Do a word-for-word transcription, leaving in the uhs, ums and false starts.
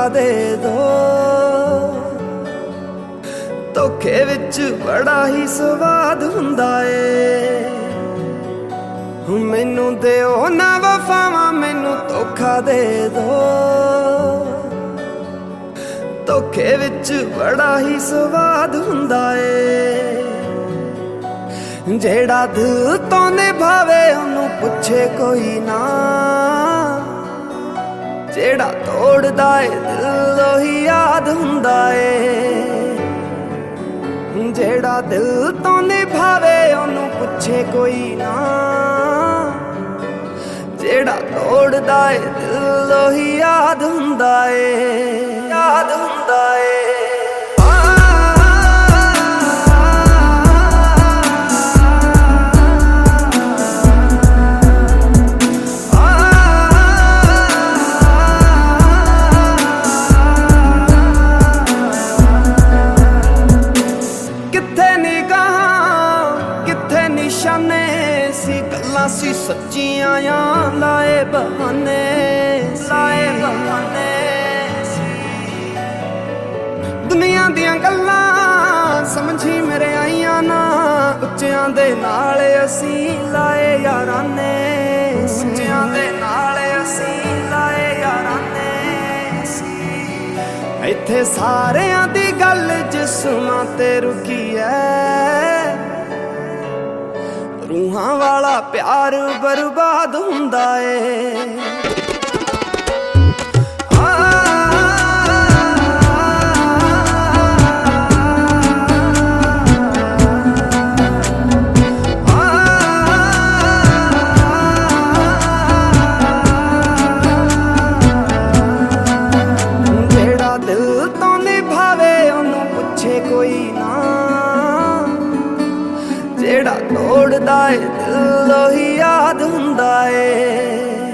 दे दो। धोखे विच बड़ा ही स्वाद हुंदा ए, मैनू देओ ना वफावां मैनू धोखा दे दो। धोखे विच बड़ा ही स्वाद हुंदा ए, जेड़ा दिल तो निभावे ओनू पुछे कोई ना, जेड़ा तोड़दा ए दिल ओही याद हुंदा ए। जेड़ा दिल तो निभावे ओनू पुछे कोई ना, जेड़ा तोड़दा ए दिल ओही याद हुंदा ए, याद हुंदा ए। सी सच्चियां या लाए बहाने, लाए बहाने दुनिया दियां गल्लां समझी मेरे आईयां ना, उच्चियां दे नाल असी लाए याराने, उच्चियां दे नाल असी लाए याराने। इत्थे सारियां दी गल जिस्मां ते रुकी है, रूहां वाला प्यार बर्बाद हुंदा ए। जेड़ा दिल तो निभावे ओनू पुछे कोई ना, जेड़ा तोड़दा ए दिल ओही याद हुंदा ए।